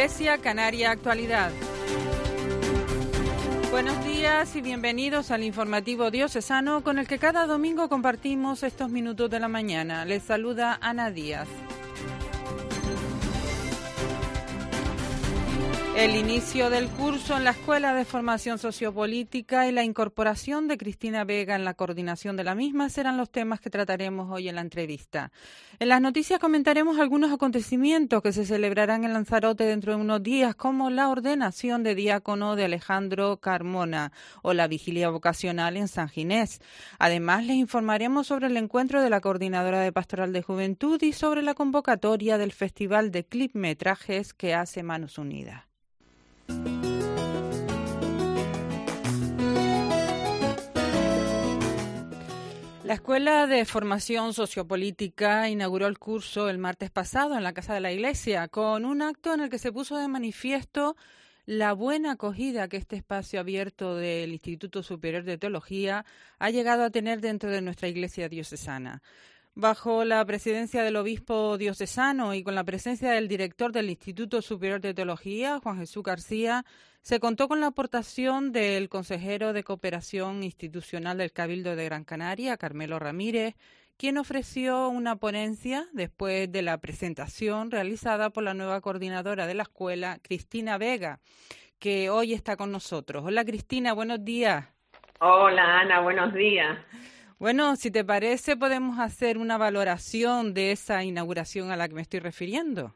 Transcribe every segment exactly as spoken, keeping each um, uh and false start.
Iglesia Canaria Actualidad. Buenos días y bienvenidos al informativo diocesano con el que cada domingo compartimos estos minutos de la mañana. Les saluda Ana Díaz. El inicio del curso en la Escuela de Formación Sociopolítica y la incorporación de Cristina Vega en la coordinación de la misma serán los temas que trataremos hoy en la entrevista. En las noticias comentaremos algunos acontecimientos que se celebrarán en Lanzarote dentro de unos días, como la ordenación de diácono de Alejandro Carmona o la vigilia vocacional en San Ginés. Además, les informaremos sobre el encuentro de la Coordinadora de Pastoral de Juventud y sobre la convocatoria del Festival de Clipmetrajes que hace Manos Unidas. La Escuela de Formación Sociopolítica inauguró el curso el martes pasado en la Casa de la Iglesia, con un acto en el que se puso de manifiesto la buena acogida que este espacio abierto del Instituto Superior de Teología ha llegado a tener dentro de nuestra Iglesia diocesana. Bajo la presidencia del obispo diocesano y con la presencia del director del Instituto Superior de Teología, Juan Jesús García, se contó con la aportación del consejero de Cooperación Institucional del Cabildo de Gran Canaria, Carmelo Ramírez, quien ofreció una ponencia después de la presentación realizada por la nueva coordinadora de la escuela, Cristina Vega, que hoy está con nosotros. Hola Cristina, buenos días. Hola Ana, buenos días. Bueno, si te parece, podemos hacer una valoración de esa inauguración a la que me estoy refiriendo.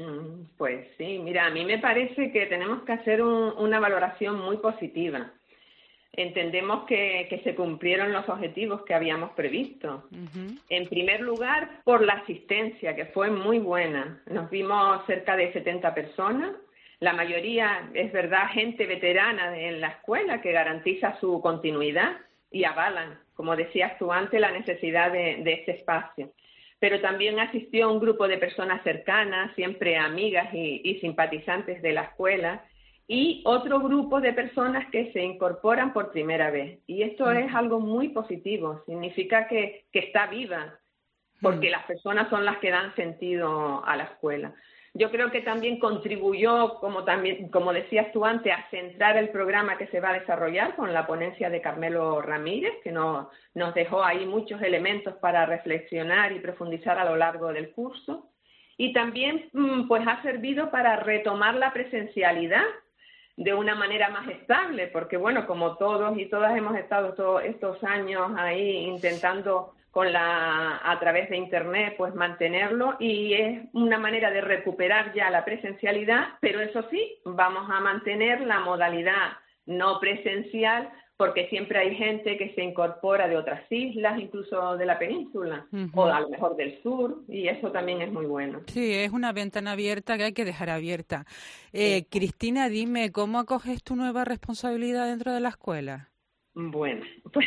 Pues sí, mira, a mí me parece que tenemos que hacer un, una valoración muy positiva. Entendemos que, que se cumplieron los objetivos que habíamos previsto. Uh-huh. En primer lugar, por la asistencia, que fue muy buena. Nos vimos cerca de setenta personas. La mayoría, es verdad, gente veterana en la escuela que garantiza su continuidad y avalan, como decías tú antes, la necesidad de, de este espacio. Pero también asistió un grupo de personas cercanas, siempre amigas y, y simpatizantes de la escuela, y otro grupo de personas que se incorporan por primera vez. Y esto mm. es algo muy positivo, significa que, que está viva, porque mm. las personas son las que dan sentido a la escuela. Yo creo que también contribuyó, como también, como decías tú antes, a centrar el programa que se va a desarrollar con la ponencia de Carmelo Ramírez, que nos, nos dejó ahí muchos elementos para reflexionar y profundizar a lo largo del curso. Y también pues ha servido para retomar la presencialidad de una manera más estable, porque bueno, como todos y todas hemos estado todos estos años ahí intentando con la a través de internet pues mantenerlo, y es una manera de recuperar ya la presencialidad, pero eso sí, vamos a mantener la modalidad no presencial, porque siempre hay gente que se incorpora de otras islas, incluso de la península, uh-huh. o a lo mejor del sur, y eso también es muy bueno. Sí, es una ventana abierta que hay que dejar abierta. Eh, sí. Cristina, dime, ¿cómo acoges tu nueva responsabilidad dentro de la escuela? Bueno, pues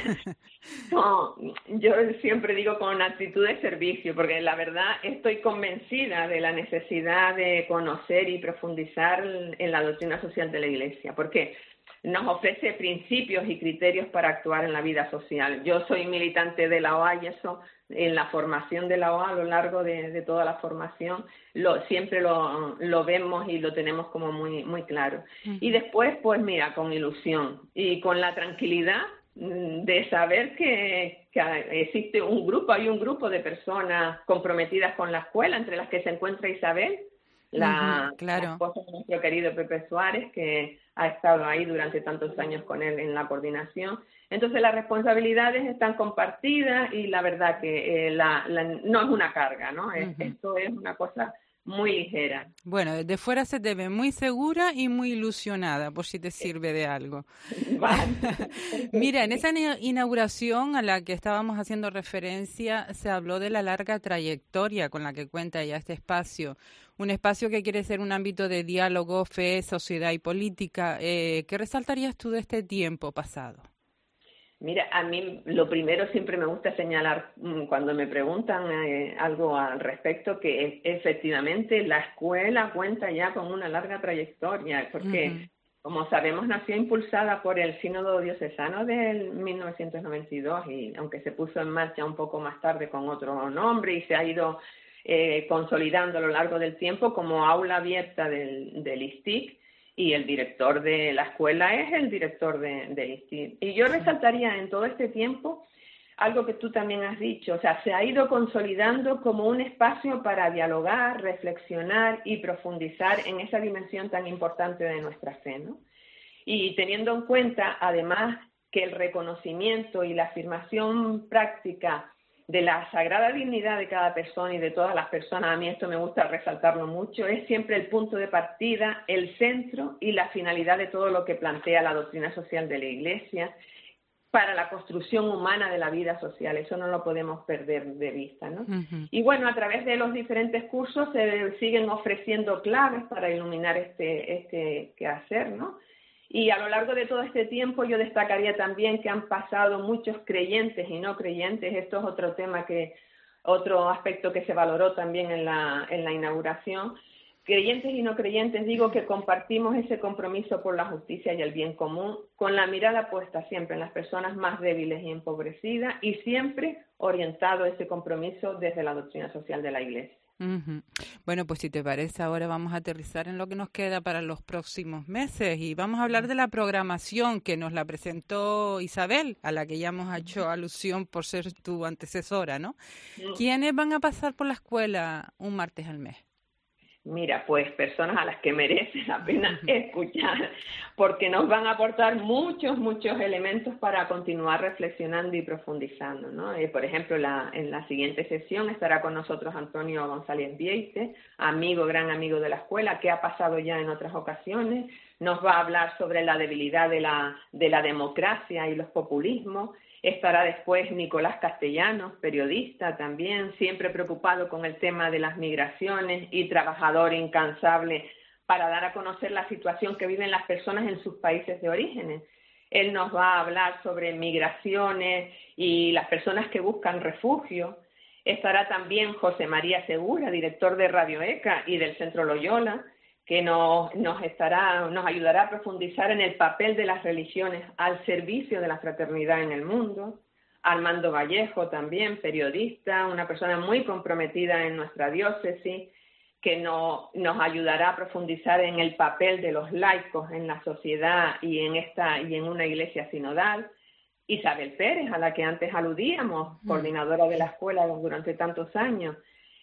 no, yo siempre digo con actitud de servicio, porque la verdad estoy convencida de la necesidad de conocer y profundizar en la doctrina social de la Iglesia, porque nos ofrece principios y criterios para actuar en la vida social. Yo soy militante de la O A y eso, en la formación de la O A, a lo largo de, de toda la formación, lo, siempre lo, lo vemos y lo tenemos como muy, muy claro. Uh-huh. Y después, pues mira, con ilusión y con la tranquilidad de saber que, que existe un grupo, hay un grupo de personas comprometidas con la escuela, entre las que se encuentra Isabel, la, uh-huh, claro. la esposa de nuestro querido Pepe Suárez, que ha estado ahí durante tantos años con él en la coordinación. Entonces las responsabilidades están compartidas y la verdad que eh, la, la, no es una carga, ¿no? Uh-huh. Esto es una cosa muy ligera. Bueno, desde fuera se te ve muy segura y muy ilusionada, por si te sirve de algo. Vale. Mira, en esa inauguración a la que estábamos haciendo referencia, se habló de la larga trayectoria con la que cuenta ya este espacio. Un espacio que quiere ser un ámbito de diálogo, fe, sociedad y política. Eh, ¿Qué resaltarías tú de este tiempo pasado? Mira, a mí lo primero siempre me gusta señalar cuando me preguntan eh, algo al respecto, que es, efectivamente la escuela cuenta ya con una larga trayectoria, porque uh-huh. como sabemos nació impulsada por el Sínodo Diocesano del mil novecientos noventa y dos, y aunque se puso en marcha un poco más tarde con otro nombre y se ha ido eh, consolidando a lo largo del tiempo como aula abierta del, del I S T I C, y el director de la escuela es el director de, del I S T I C. Y yo resaltaría en todo este tiempo algo que tú también has dicho, o sea, se ha ido consolidando como un espacio para dialogar, reflexionar y profundizar en esa dimensión tan importante de nuestra fe, ¿no? Y teniendo en cuenta, además, que el reconocimiento y la afirmación práctica de la sagrada dignidad de cada persona y de todas las personas, a mí esto me gusta resaltarlo mucho, es siempre el punto de partida, el centro y la finalidad de todo lo que plantea la doctrina social de la Iglesia para la construcción humana de la vida social. Eso no lo podemos perder de vista, ¿no? Uh-huh. Y bueno, a través de los diferentes cursos se siguen ofreciendo claves para iluminar este, este quehacer, ¿no? Y a lo largo de todo este tiempo yo destacaría también que han pasado muchos creyentes y no creyentes. Esto es otro tema que, otro aspecto que se valoró también en la, en la inauguración. Creyentes y no creyentes, digo que compartimos ese compromiso por la justicia y el bien común, con la mirada puesta siempre en las personas más débiles y empobrecidas, y siempre orientado ese compromiso desde la doctrina social de la Iglesia. Uh-huh. Bueno, pues si te parece, ahora vamos a aterrizar en lo que nos queda para los próximos meses y vamos a hablar de la programación que nos la presentó Isabel, a la que ya hemos hecho alusión por ser tu antecesora, ¿no? Uh-huh. ¿Quiénes van a pasar por la escuela un martes al mes? Mira, pues personas a las que merece la pena escuchar, porque nos van a aportar muchos, muchos elementos para continuar reflexionando y profundizando, ¿no? Eh, por ejemplo, la, en la siguiente sesión estará con nosotros Antonio González Vieite, amigo, gran amigo de la escuela, que ha pasado ya en otras ocasiones. Nos va a hablar sobre la debilidad de la, de la democracia y los populismos. Estará después Nicolás Castellanos, periodista también, siempre preocupado con el tema de las migraciones y trabajador incansable para dar a conocer la situación que viven las personas en sus países de orígenes. Él nos va a hablar sobre migraciones y las personas que buscan refugio. Estará también José María Segura, director de Radio ECA y del Centro Loyola, que nos, nos, estará, nos ayudará a profundizar en el papel de las religiones al servicio de la fraternidad en el mundo. Armando Vallejo también, periodista, una persona muy comprometida en nuestra diócesis, que no, nos ayudará a profundizar en el papel de los laicos en la sociedad y en, esta, y en una iglesia sinodal. Isabel Pérez, a la que antes aludíamos, coordinadora de la escuela durante tantos años,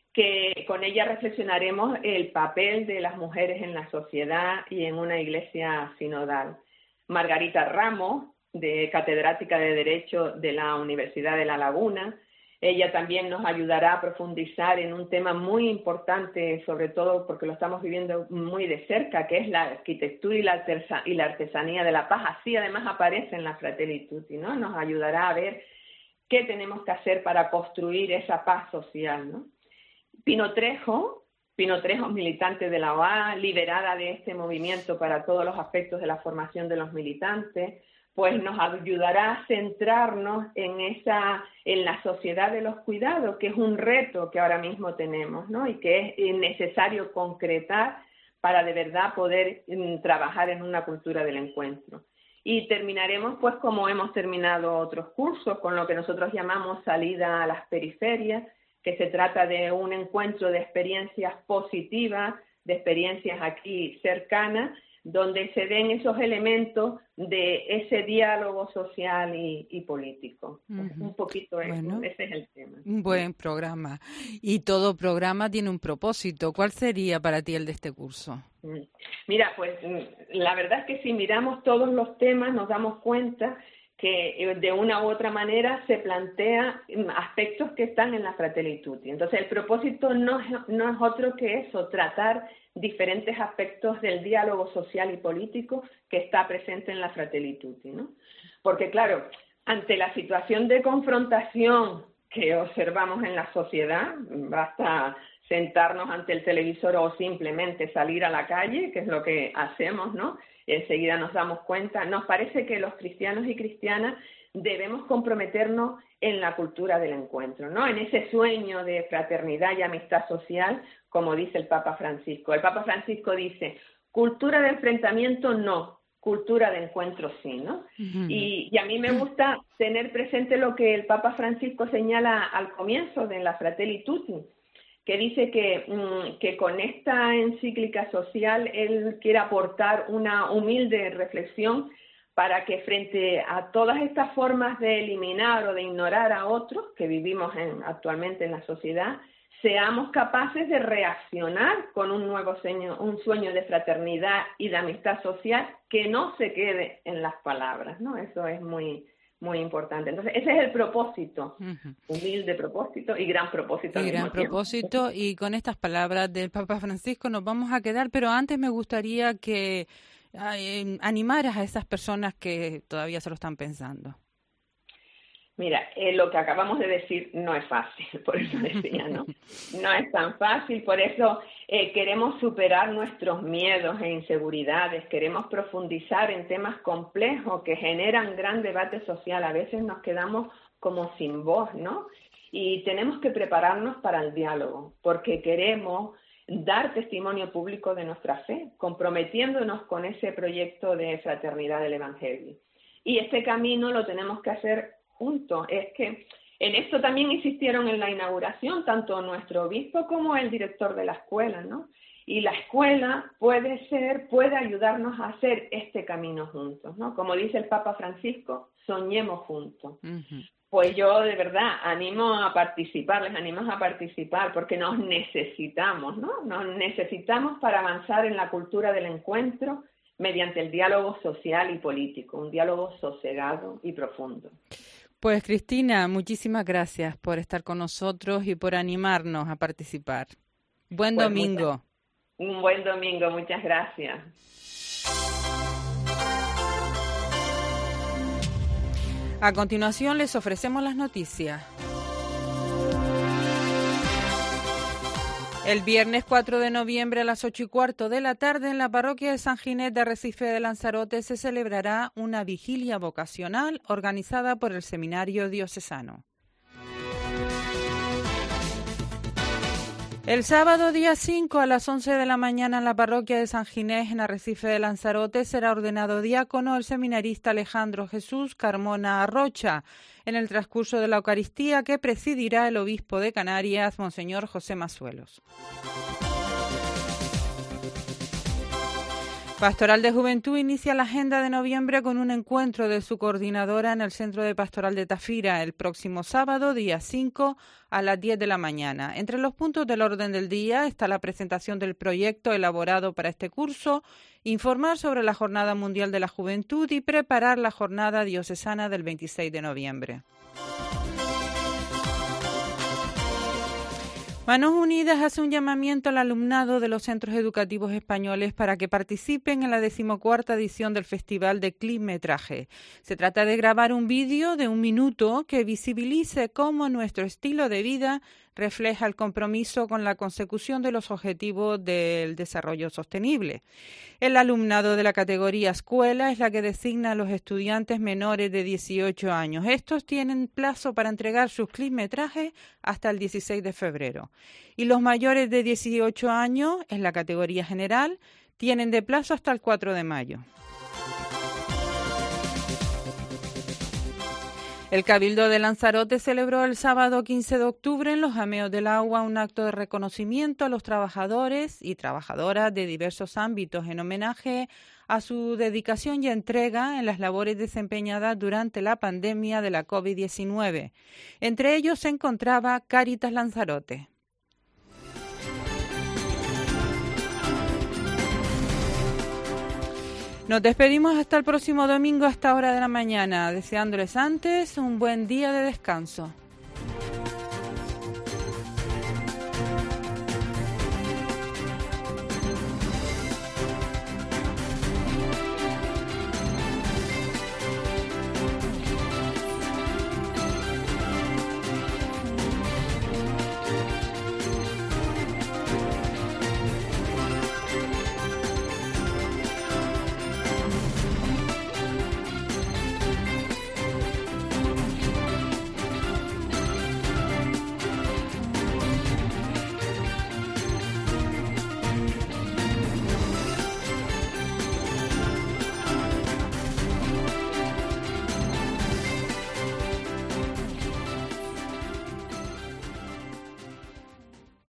que con ella reflexionaremos el papel de las mujeres en la sociedad y en una iglesia sinodal. Margarita Ramos, de catedrática de Derecho de la Universidad de La Laguna, ella también nos ayudará a profundizar en un tema muy importante, sobre todo porque lo estamos viviendo muy de cerca, que es la arquitectura y la, artesa- y la artesanía de la paz. Así además aparece en la Fratelli Tutti, ¿no? Nos ayudará a ver qué tenemos que hacer para construir esa paz social, ¿no? Pino Trejo, Pino Trejo, militante de la O A, liberada de este movimiento para todos los aspectos de la formación de los militantes, pues nos ayudará a centrarnos en esa, en la sociedad de los cuidados, que es un reto que ahora mismo tenemos, ¿no? Y que es necesario concretar para de verdad poder mm, trabajar en una cultura del encuentro. Y terminaremos, pues como hemos terminado otros cursos, con lo que nosotros llamamos salida a las periferias, que se trata de un encuentro de experiencias positivas, de experiencias aquí cercanas, donde se den esos elementos de ese diálogo social y, y político. Uh-huh. Un poquito eso, bueno, ese es el tema. Un buen programa. Y todo programa tiene un propósito. ¿Cuál sería para ti el de este curso? Mira, pues la verdad es que si miramos todos los temas nos damos cuenta que de una u otra manera se plantea aspectos que están en la Fratelli Tutti. Entonces, el propósito no es, no es otro que eso, tratar diferentes aspectos del diálogo social y político que está presente en la Fratelli Tutti, ¿no? Porque, claro, ante la situación de confrontación que observamos en la sociedad, basta sentarnos ante el televisor o simplemente salir a la calle, que es lo que hacemos, ¿no? Enseguida nos damos cuenta, nos parece que los cristianos y cristianas debemos comprometernos en la cultura del encuentro, ¿no? En ese sueño de fraternidad y amistad social, como dice el Papa Francisco. El Papa Francisco dice, cultura de enfrentamiento no, cultura de encuentro sí, ¿no? Uh-huh. Y, y a mí me gusta tener presente lo que el Papa Francisco señala al comienzo de la Fratelli Tutti, que dice que, mm, que con esta encíclica social él quiere aportar una humilde reflexión para que frente a todas estas formas de eliminar o de ignorar a otros que vivimos en, actualmente en la sociedad, seamos capaces de reaccionar con un nuevo sueño, un sueño de fraternidad y de amistad social que no se quede en las palabras, ¿no? Eso es muy, muy importante. Entonces, ese es el propósito, uh-huh. humilde propósito y gran propósito. Y gran propósito, y con estas palabras del Papa Francisco nos vamos a quedar, pero antes me gustaría que eh, animaras a esas personas que todavía se lo están pensando. Mira, eh, lo que acabamos de decir no es fácil, por eso decía, ¿no? No es tan fácil, por eso eh, queremos superar nuestros miedos e inseguridades, queremos profundizar en temas complejos que generan gran debate social. A veces nos quedamos como sin voz, ¿no? Y tenemos que prepararnos para el diálogo, porque queremos dar testimonio público de nuestra fe, comprometiéndonos con ese proyecto de fraternidad del Evangelio. Y este camino lo tenemos que hacer juntos. Es que en esto también insistieron en la inauguración tanto nuestro obispo como el director de la escuela, ¿no? Y la escuela puede ser, puede ayudarnos a hacer este camino juntos, ¿no? Como dice el Papa Francisco, soñemos juntos. Uh-huh. Pues yo de verdad animo a participar, les animo a participar porque nos necesitamos, ¿no? Nos necesitamos para avanzar en la cultura del encuentro mediante el diálogo social y político, un diálogo sosegado y profundo. Pues Cristina, muchísimas gracias por estar con nosotros y por animarnos a participar. Buen pues domingo. Muchas, un buen domingo, muchas gracias. A continuación les ofrecemos las noticias. El viernes cuatro de noviembre a las ocho y cuarto de la tarde en la parroquia de San Ginés de Arrecife de Lanzarote se celebrará una vigilia vocacional organizada por el Seminario Diocesano. El sábado día cinco a las once de la mañana en la parroquia de San Ginés en Arrecife de Lanzarote será ordenado diácono el seminarista Alejandro Jesús Carmona Arrocha en el transcurso de la Eucaristía que presidirá el obispo de Canarias, Monseñor José Mazuelos. Pastoral de Juventud inicia la agenda de noviembre con un encuentro de su coordinadora en el Centro de Pastoral de Tafira el próximo sábado, día cinco, a las diez de la mañana. Entre los puntos del orden del día está la presentación del proyecto elaborado para este curso, informar sobre la Jornada Mundial de la Juventud y preparar la Jornada Diocesana del veintiséis de noviembre. Manos Unidas hace un llamamiento al alumnado de los centros educativos españoles para que participen en la decimocuarta edición del Festival de Clipmetraje. Se trata de grabar un vídeo de un minuto que visibilice cómo nuestro estilo de vida refleja el compromiso con la consecución de los objetivos del desarrollo sostenible. El alumnado de la categoría escuela es la que designa a los estudiantes menores de dieciocho años. Estos tienen plazo para entregar sus clipmetrajes hasta el dieciséis de febrero. Y los mayores de dieciocho años, en la categoría general, tienen de plazo hasta el cuatro de mayo. El Cabildo de Lanzarote celebró el sábado quince de octubre en los Jameos del Agua un acto de reconocimiento a los trabajadores y trabajadoras de diversos ámbitos en homenaje a su dedicación y entrega en las labores desempeñadas durante la pandemia de la covid diecinueve. Entre ellos se encontraba Cáritas Lanzarote. Nos despedimos hasta el próximo domingo a esta hora de la mañana, deseándoles antes un buen día de descanso.